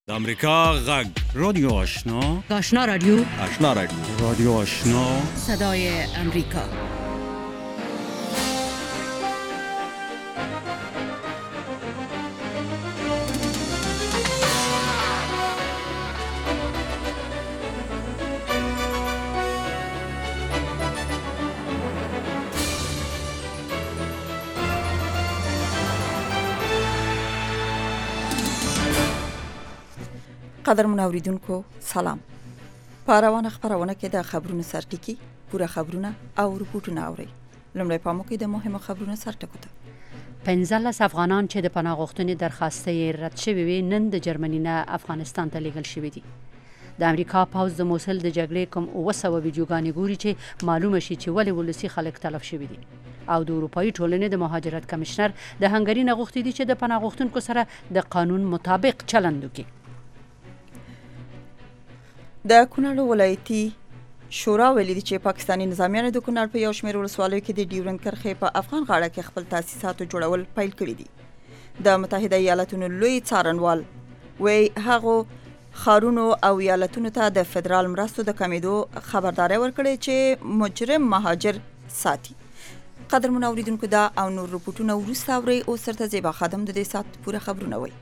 د امریکا غږ رادیو آشنا آشنا رادیو رادیو آشنا صدای امریکا. قدرمن اوریدونکو سلام. په روانه خبرونه کې د خبرونو سرټکی پوره خبرونه او رپورټونه اوري. لومړی په موږ کې د مهمو خبرونو سرټکو ته 15 افغانان چې د پناه غوښتنې درخواست یې رد شوی وي نن د جرمني نه افغانستان ته لیږل شوی دي. د امریکا پوځ د موصل د جګړې کوم 200 ویډیوګانې ګوري چې معلومه شي چې ولې ولسی خلک تلف شوی دي. او د اروپאי ټولنې د مهاجرت کمشنر د هنګری نه غوښتي دي چې د پناه غوښتونکو سره د قانون مطابق چلند وکړي. د کونړ ولایتي شورا ویلي چې پاکستاني نظامیانو د کونړ په یو شمېر ولسوالیو کې د ډیورند کرښې په افغان غاړه کې خپل تاسیساتو جوړول پیل کړي دي. د متحده ایالاتونو لوی څارنوال وی هغه خارونو او ایالتونو ته د فدرال مرستو د کمیدو خبرداري ورکړي چې مجرم مهاجر ساتي. قدرمن اوریدونکو دا او نور رپورټونه وروسته اوري. او سرته زیبا خادم د دې سات پوره خبرونه وي.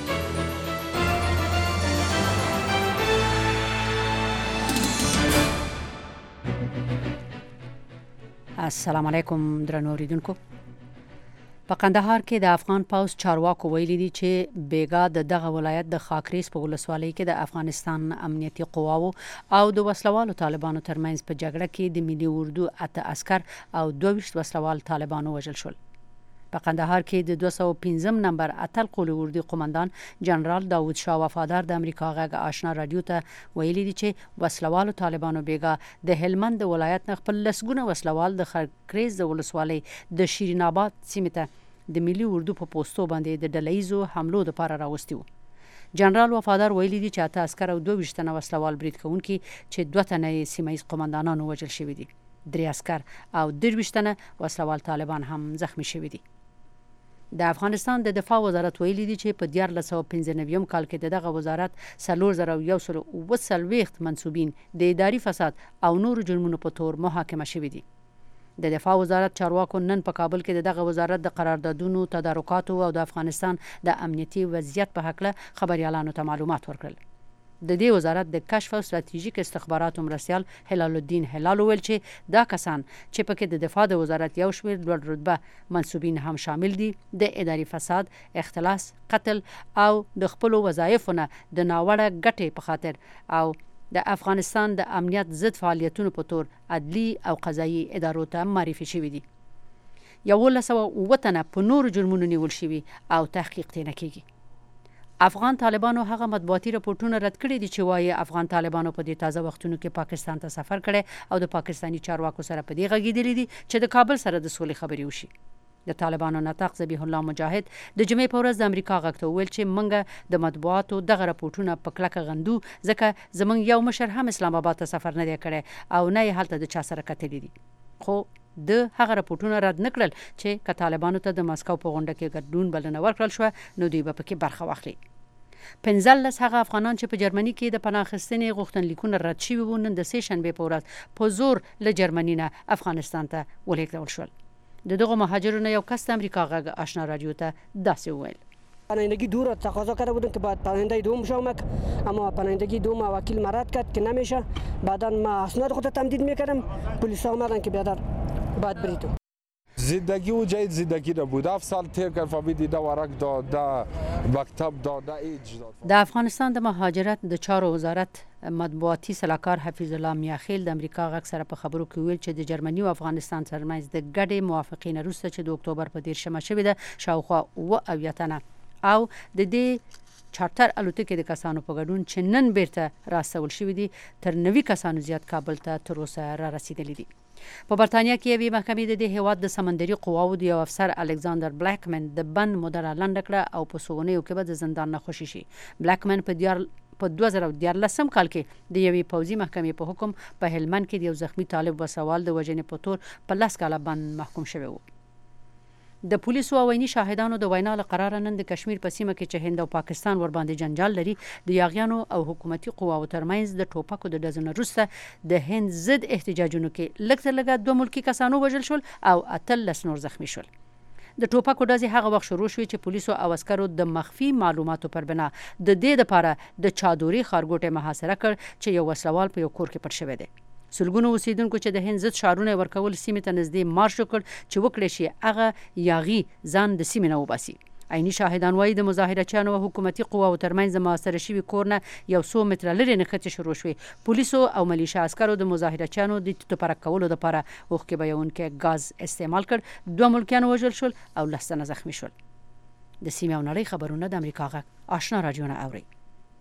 السلام علیکم درنو اوریدونکو. په قندهار کې د افغان پوځ چارواکو ویلي دي چې بیګا دغه ولایت د خاکریز په ولسوالۍ کې د افغانستان امنیتي قواو او د وسلوالو طالبانو ترمنځ په جګړه کې د ملي اردو 8 عسكر او 22 وسلوال طالبانو وژل شول. په قندهار کې د 215 نمبر اتل قول اردو قومندان جنرال داوود شاه وفادار د امریکا غږ آشنا رادیو ته ویلي دي چې وسلوالو طالبانو بیګا د هلمند ولایت نه خپل لسګونه وسلوال د خاکریز ولسوالۍ د شیرین آباد سیمه ته د ملي اردو په پوسټو باندې د ډلهیزو حملو لپاره راوستي وو. جنرال وفادار ویلي دي چې 8 عسكر او 22 تنه وسلوال برید کوونکي چې 2 تنه سیمایي قومندانانو وژل شوی دي. 3 عسكر او 23 تنه وسلوال طالبان هم زخمی شوی دي. د افغانستان د دفاع وزارت ویلي دي چې په 1995 کال کې دغه وزارت 4140 منسوبین د اداري فساد او نور جرمونو په تور محاکمه شوي دي. د دفاع وزارت چارواکو نن په کابل کې دغه وزارت د قراردادونو تدارکاتو او د افغانستان د امنیتي وضعیت په حق له خبريالانو ته معلومات ورکړل. د دې وزارت د کشف او ستراتیژیک استخباراتو مرستیال هلال الدین هلال ویل چې دا کسان چې پکې د دفاع د وزارت یو شمېر لوړ رتبه منسوبین هم شامل دي د اداري فساد، اختلاس، قتل او د خپل وظایفونه د ناوړه ګټې په خاطر او د افغانستان د امنیت ضد فعالیتونو په تور عدلی او قضایي ادارو ته معرفي شوي دي. 1109 تنه په نور جرمونو نیول شوي او تحقیق ترې نه کیږي. افغان طالبانو هغه مطبوعاتي راپورټونه رد کړي دي چې وايي افغان طالبانو په دې تازه وختونو کې پاکستان ته سفر کړي او د پاکستاني چارواکو سره په دې غږیدلي دي چې د کابل سره د سولې خبرې وشي. د طالبانو ناطق ذبیح الله مجاهد د جمعې په ورځ د امریکا غږ ته وویل چې موږ د مطبوعاتو دغه راپورټونه په کلکه غندو ځکه زموږ یو مشر هم اسلام آباد ته سفر نه دی کړی او نه یې هلته د چا سره کتلي دي. خو د هغه راپورټونه رد نکړل چې که طالبانو ته د مسکو په غونډه کې ګډون بلنه ورکړل شو نو دوی به پکې برخه واخلي. 15 هغه افغانان چې په جرمني کې د پناه اخیستنې غوښتنلیکونه رد شوي وو نن د سه شنبې په ورځ په زور له جرمني نه افغانستان ته ولېږدول شول. دغه مهاجرونو یو کس د امریکا غږ آشنا رادیو ته داسې وویل: پناهندگی دور تقاضا کرده بودن که باید پناهنده دوم شوم، اما پناهندگی دوم وکیل مرد کرد که نمیشه. بعدا ما اسناد خود تمدید میکردم، پلیس آمدن که بیادر باید بریدم. زندگی و جای زندگی نبود. 7 سال تیر که فهمیدی دا ورق داد، دا مکتب داد، دا ایج داد. د افغانستان د مهاجرت د چارو وزارت مطبوعاتي سلاکار حفیظ الله میاخیل د امریکا غږ سره په خبرو کې ویل چې د جرمني او افغانستان ترمنځ د ګډې موافقې نه وروسته چې د اکتوبر په 13 شوې ده شاوخوا اویا تنه او د دې چارټر الوتکې د کسانو په ګډون چې نن بیرته راستول شوي دي تر 90 کسانو زیات کابل ته تر اوسه را رسیدلي دي. په برتانیا کې یوې محکمې د دې هیواد د سمندري قواو د یو افسر الکساندر بلیکمن د بند موده را لنډه کړه او په سوونیو کې به د زندان نه خوشي شي. بلیکمن په 2014 کال کې د یوې پوځي محکمې په حکم په هلمند کې د یو زخمی طالب وسوال د وژنې په تور په 10 کاله بند محکوم شوی و. د پولیسو او عیني شاهدانو د وینا له قراره نن د کشمیر په سیمه کې چې هند او پاکستان ورباندې جنجال لري د یاغیانو او حکومتي قواو ترمنځ د ټوپکو د ډزنو وروسته د هند ضد احتجاجونو کې لږ تر لږه 2 ملکي کسانو وژل شول او 18 نور زخمی شول. د ټوپکو ډزې هغه وخت شروع شوې چې پولیسو او عسکرو د مخفي معلوماتو پر بنا د دې لپاره د چادوري ښارګوټي محاصره کړ چې یو وسلوال په یو کور کې پټ شوی دی. سلګونو اوسیدونکو چې د هند ضد شعارونه ورکول سیمې ته نږدې مارش وکړ چې وکړي شي هغه یاغي ځان د سیمې نه وباسي. عیني شاهدان وایي د مظاهرچیانو او حکومتي قواو ترمنځ د محاصره شوي کور نه یو څو متره لرې نښتې شروع شوې. پولیسو او ملیشه عسکرو د مظاهرچیانو د توپرک کولو لپاره اوښکې بهونکی ګاز استعمال کړ. 2 ملکیان وژل شول او 10 تنه زخمی شول. د سیمې او نړۍ خبرونه د امریکا غږ آشنا راډیو نه اوري.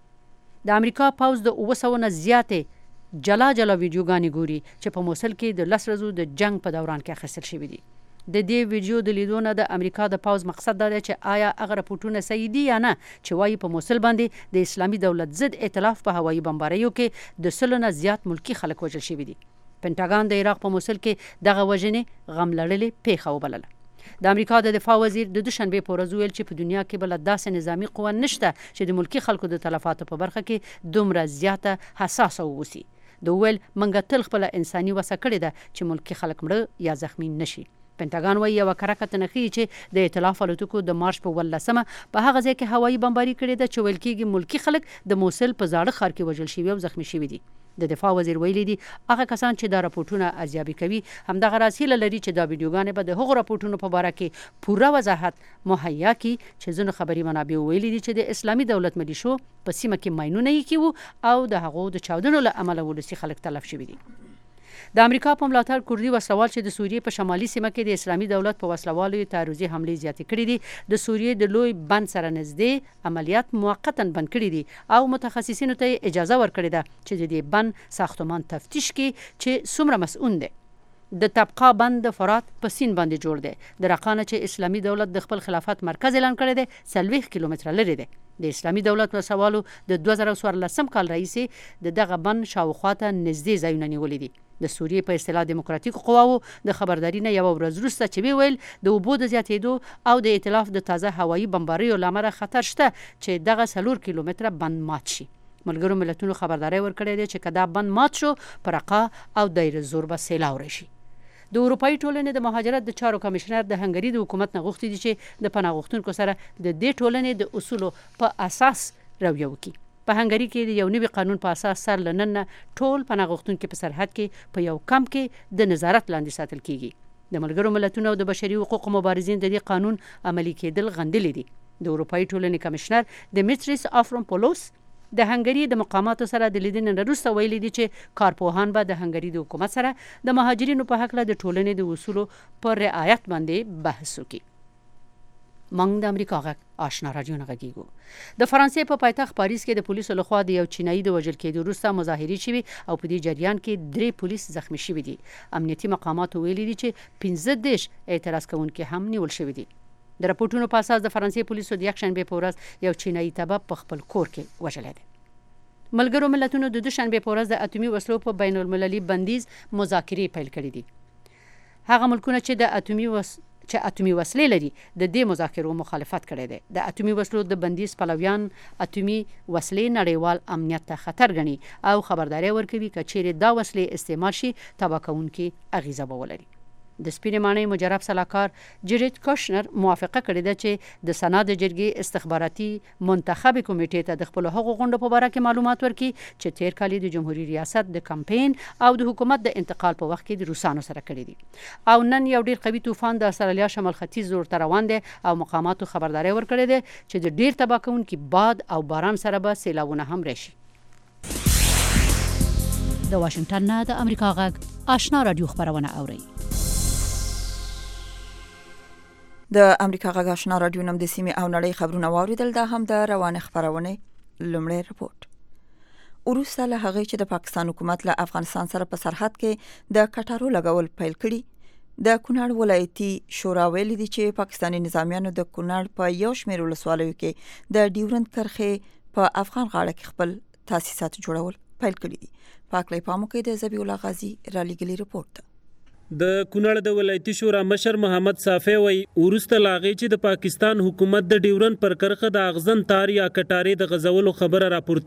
د امریکا پوځ د 900 نه زیاتې جلا ویډیوګانې ګوري چې په موصل کې د 10 ورځو د جنگ په دوران کې اخیستل شوي دي. د دې ویډیو د لیدو نه د امریکا د پوځ مقصد دا دی چې آیا هغه راپورټونه صحیح دي یا نه چې وایي په موصل باندې د اسلامي دولت ضد ائتلاف په هوایي بمباریو کې د 100 نه زیات ملکی خلک وژل شوي دي. پنټاګان د عراق په موصل کې دغه وژنې غم لړلې پیښه وبلله. د امریکا د دفاع وزیر د دوشنبه په ورځ ویل چې په دنیا کې بل داسې نظامی قوه نشته چې د ملکی خلکو د تلفاتو په برخه کې دومره زیاته حساسه ووسی. د ویل منګه تل خپل انساني وسه کړې ده چې ملکی خلک مړه یا زخمی نشي. پنټاګان وایي یو کرکه تنخي چې د ائتلاف الوتکو د مارچ په 18مه په هغه ځای کې هوایي بمباري کړې ده چې ویل کېږي ملکی خلک د موصل په زاړه ښار کې وژل شوي او زخمی شوي دي. د دفاع وزیر ویلي دي هغه کسان چې دا راپورټونه ارزیابي کوي همدغه راز هیله لري چې دا ویډیوګانې به د هغو راپورټونو په باره کې پوره وضاحت مهیا کړي چې ځینو خبري منابع ویلي دي چې د اسلامي دولت ملیشو په سیمه کې ماینونه یې کیوه او د هغو د چاودنو له امله ولسي خلک تلف شوي دي. د امریکا په ملاتړ کوردي وسلوال چې د سوریې په شمالي سیمه کې د اسلامي دولت په وسلوالو تعرضي حملې زیاتې کړې دي د سوریې د لوی بند سره نږدې عملیات موقتا بند کړي دي او متخصصینو ته اجازه ورکړې ده چې د دې بند ساختمان تفتیش کړي چې څومره مسؤل دی. د طبقه بند فرات په سین باندې جوړ دی. د رقانه چې اسلامي دولت د خپل خلافت مرکز اعلان کړی دی 40 کیلومتره لري دی. د اسلامي دولت وسوالو د 2014 کال راهیسې د دغه بند شاوخواته نږدې ځایونه نیولي دي. د سوریې په اصطلاح دیموکراتیکو قواو د خبرداري نه یو ورځ وروسته چې ویل د اوبو د زیاتېدو او د ائتلاف د تازه هوایي بمباریو له امله خطر شته چې دغه 4 کیلومتره بند مات شي. ملګرو ملتونو خبرداري ورکړې ده چې کدا بند مات شو پر رقا او دایره زور به سیلاو راشي. د اروپאי ټولنې د مهاجرت د چارو کمشنر د هنګري د حکومت نه غوښتي دي چې د پناه غوښتونکو سره د دې ټولنې د اصولو په اساس رویه وکړي. په هنګري کې د یو نوي قانون په اساس سر لنن ټول پناه غوښتونکو په سرحد کې په یو کمپ کې د نظارت لاندې ساتل کیږي. د ملګرو ملتونو او د بشري حقوقو مبارزین د دې قانون عملي کېدل غندلې دي. د اروپאי ټولنې کمشنر دمیتریس افرومپولوس د هنګري د مقاماتو سره د لیدنې وروسته ویلي دي چې کارپوهان به د هنګري د حکومت سره د مهاجرینو په حق له د ټولنې د اصولو پر رعایت باندې بحث وکړي. موږ د امریکا غږ آشنا راډیو نه غږیږو. د فرانسې په پایتخت پاریس کې د پولیسو لخوا د یو چینایي د وژل کېدو وروسته مظاهرې شوي او په دې جریان کې 3 پولیس زخمی شوي دي. امنیتي مقاماتو ویلي دي چې 15 اعتراض کوونکي هم نیول شوي دي. د راپورټونو په اساس د فرانسې پولیسو د یکشنبه په ورځ یو چینایي تبه په خپل کور کې وژلی دی. ملګرو ملتونو د دوشنبه په ورځ د اتومي وسلو په بین المللي بندیز مذاکرې پیل کړې دي. هغه ملکونه چې د اتومي وسلې لري د دې مذاکرو مخالفت کړی دی. د اتومي وسلو د بندیز پلویان اتومي وسلې نړیوال امنیت ته خطر ګڼي او خبرداري ورکوي که چیرې دا وسلې استعمال شي تباه کوونکي اغیزه به ولري. د سپینې ماڼۍ مجرب سلاکار جریټ کوشنر موافقه کړې ده چې د سنا د جرګې استخباراتي منتخب کمیټې ته د خپل هغو غونډو په باره کې معلومات ورکړي چې تیر کال د جمهوریت ریاست د کمپاین او د حکومت د انتقال په وخت کې د روسانو سره کړی دي. او نن یو ډیر قوي طوفان د استرالیا شمال ختیځ لور ته روان دی او مقاماتو خبرداري ورکړې ده چې د ډیر تباه کوونکي باد او باران سره به سیلاوونه هم راشي. د واشنگټن نه د امریکا غږ آشنا راډیو خبرونه اوري. د امریکا غږ آشنا راډیو نم د سیمې او نړۍ خبرونه واوریدل. دا هم د روانه خبرونه لومړی رپورت. وروسته له هغه چې د پاکستان حکومت له افغانستان سره په سرحد کې د کټارو لګول پیل کړي، د کونړ ولایتي شورا ویلي دي چې پاکستاني نظامیانو د کونړ په یو شمېر ولسوالیو کې د ډیورند کرښې په افغان غاړه کې خپل تاسیسات جوړول پیل کړي دي. پاکلای پامو کې د زبی الله غازی را لګلی رپورت. د کونړ د ولایتي شورا مشر محمد صافی وایي وروسته له هغې چې د پاکستان حکومت د ډیورن پر کرښه د اغزن تار یا کټارې د غځولو خبره راپورته